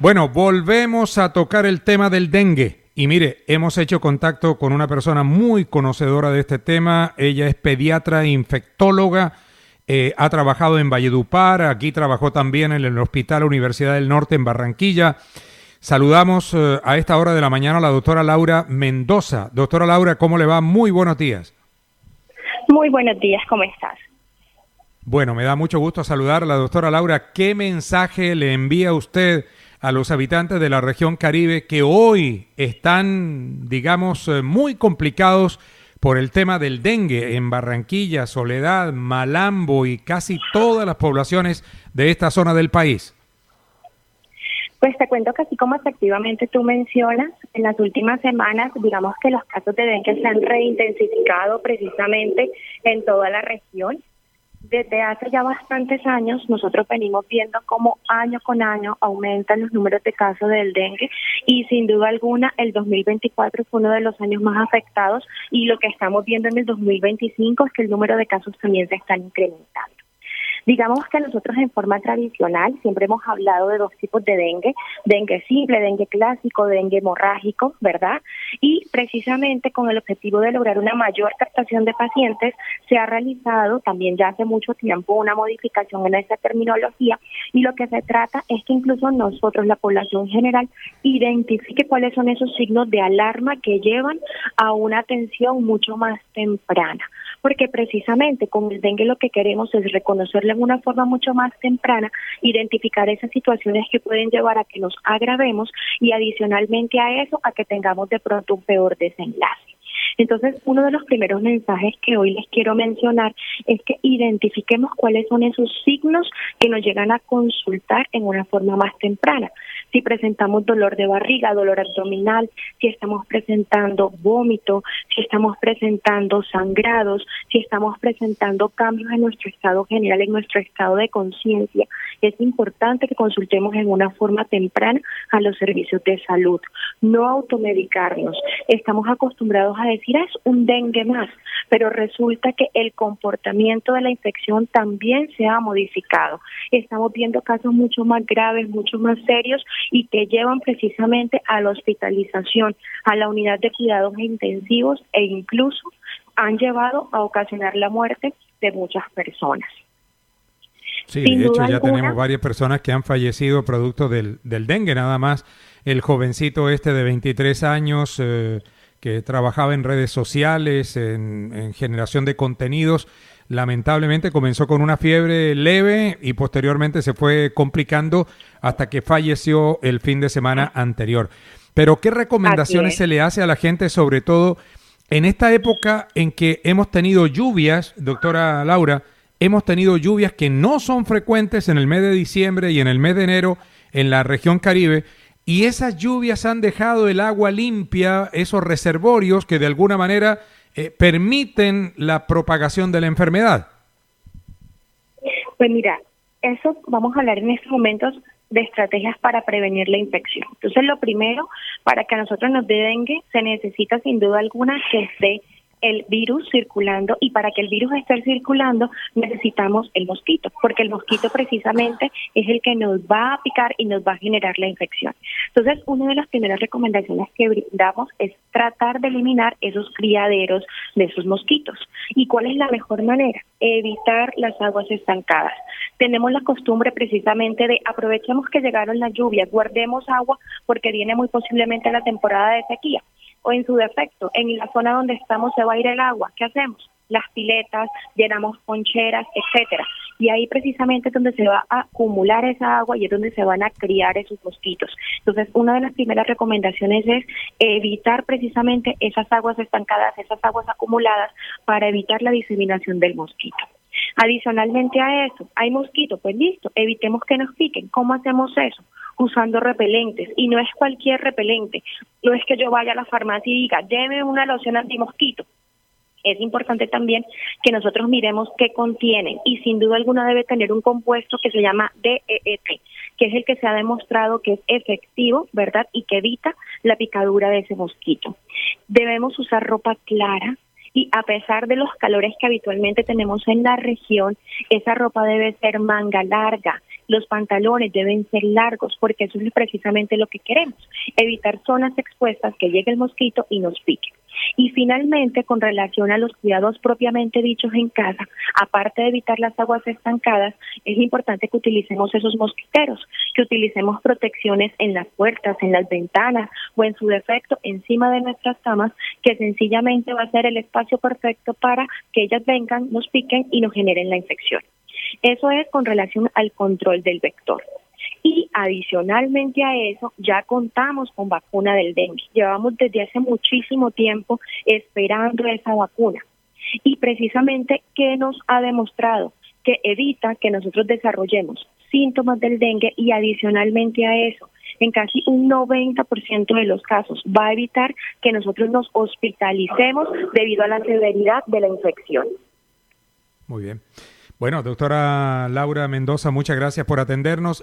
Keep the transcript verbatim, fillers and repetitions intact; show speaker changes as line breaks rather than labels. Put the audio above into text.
Bueno, volvemos a tocar el tema del dengue. Y mire, hemos hecho contacto con una persona muy conocedora de este tema. Ella es pediatra e infectóloga, eh, ha trabajado en Valledupar, aquí trabajó también en el Hospital Universidad del Norte en Barranquilla. Saludamos eh, a esta hora de la mañana a la doctora Laura Mendoza. Doctora Laura, ¿cómo le va? Muy buenos días.
Muy buenos días, ¿cómo estás?
Bueno, me da mucho gusto saludar a la doctora Laura. ¿Qué mensaje le envía usted a los habitantes de la región Caribe que hoy están, digamos, muy complicados por el tema del dengue en Barranquilla, Soledad, Malambo y casi todas las poblaciones de esta zona del país?
Pues te cuento que así como efectivamente tú mencionas, en las últimas semanas, digamos que los casos de dengue se han reintensificado precisamente en toda la región. Desde hace ya bastantes años nosotros venimos viendo cómo año con año aumentan los números de casos del dengue y sin duda alguna el dos mil veinticuatro fue uno de los años más afectados y lo que estamos viendo en el dos mil veinticinco es que el número de casos también se están incrementando. Digamos que nosotros en forma tradicional siempre hemos hablado de dos tipos de dengue, dengue simple, dengue clásico, dengue hemorrágico, ¿verdad? Y precisamente con el objetivo de lograr una mayor captación de pacientes, se ha realizado también ya hace mucho tiempo una modificación en esa terminología y lo que se trata es que incluso nosotros, la población general, identifique cuáles son esos signos de alarma que llevan a una atención mucho más temprana. Porque precisamente con el dengue lo que queremos es reconocerlo en una forma mucho más temprana, identificar esas situaciones que pueden llevar a que nos agravemos y adicionalmente a eso, a que tengamos de pronto un peor desenlace. Entonces, uno de los primeros mensajes que hoy les quiero mencionar es que identifiquemos cuáles son esos signos que nos llegan a consultar en una forma más temprana. Si presentamos dolor de barriga, dolor abdominal, si estamos presentando vómito, si estamos presentando sangrados, si estamos presentando cambios en nuestro estado general, en nuestro estado de conciencia, es importante que consultemos en una forma temprana a los servicios de salud. No automedicarnos. Estamos acostumbrados a decir, es un dengue más, pero resulta que el comportamiento de la infección también se ha modificado. Estamos viendo casos mucho más graves, mucho más serios y que llevan precisamente a la hospitalización, a la unidad de cuidados intensivos e incluso han llevado a ocasionar la muerte de muchas personas.
Sí, Sin de hecho ya alguna, tenemos varias personas que han fallecido producto del, del dengue, nada más el jovencito este de veintitrés años eh, que trabajaba en redes sociales, en, en generación de contenidos, lamentablemente comenzó con una fiebre leve y posteriormente se fue complicando hasta que falleció el fin de semana anterior. Pero ¿qué recomendaciones se le hace a la gente, sobre todo en esta época en que hemos tenido lluvias, doctora Laura, hemos tenido lluvias que no son frecuentes en el mes de diciembre y en el mes de enero en la región Caribe, y esas lluvias han dejado el agua limpia, esos reservorios que de alguna manera eh, permiten la propagación de la enfermedad?
Pues mira, eso vamos a hablar en estos momentos de estrategias para prevenir la infección. Entonces, lo primero, para que a nosotros nos dé dengue, se necesita sin duda alguna que esté el virus circulando, y para que el virus esté circulando necesitamos el mosquito, porque el mosquito precisamente es el que nos va a picar y nos va a generar la infección. Entonces, una de las primeras recomendaciones que brindamos es tratar de eliminar esos criaderos de esos mosquitos. ¿Y cuál es la mejor manera? Evitar las aguas estancadas. Tenemos la costumbre precisamente de aprovechemos que llegaron las lluvias, guardemos agua porque viene muy posiblemente la temporada de sequía. O en su defecto, en la zona donde estamos se va a ir el agua. ¿Qué hacemos? Las piletas, llenamos poncheras, etcétera. Y ahí precisamente es donde se va a acumular esa agua y es donde se van a criar esos mosquitos. Entonces, una de las primeras recomendaciones es evitar precisamente esas aguas estancadas, esas aguas acumuladas, para evitar la diseminación del mosquito. Adicionalmente a eso, ¿hay mosquitos? Pues listo, evitemos que nos piquen. ¿Cómo hacemos eso? Usando repelentes, y no es cualquier repelente, no es que yo vaya a la farmacia y diga, deme una loción antimosquito. Es importante también que nosotros miremos qué contienen, y sin duda alguna debe tener un compuesto que se llama D E E T, que es el que se ha demostrado que es efectivo, ¿verdad? Y que evita la picadura de ese mosquito. Debemos usar ropa clara, y a pesar de los calores que habitualmente tenemos en la región, esa ropa debe ser manga larga, Los pantalones deben ser largos porque eso es precisamente lo que queremos, evitar zonas expuestas que llegue el mosquito y nos pique. Y finalmente, con relación a los cuidados propiamente dichos en casa, aparte de evitar las aguas estancadas, es importante que utilicemos esos mosquiteros, que utilicemos protecciones en las puertas, en las ventanas o en su defecto encima de nuestras camas, que sencillamente va a ser el espacio perfecto para que ellas vengan, nos piquen y nos generen la infección. Eso es con relación al control del vector. Y adicionalmente a eso, ya contamos con vacuna del dengue. Llevamos desde hace muchísimo tiempo esperando esa vacuna. Y precisamente, ¿qué nos ha demostrado? Que evita que nosotros desarrollemos síntomas del dengue y adicionalmente a eso, en casi un noventa por ciento de los casos, va a evitar que nosotros nos hospitalicemos debido a la severidad de la infección.
Muy bien. Bueno, doctora Laura Mendoza, muchas gracias por atendernos.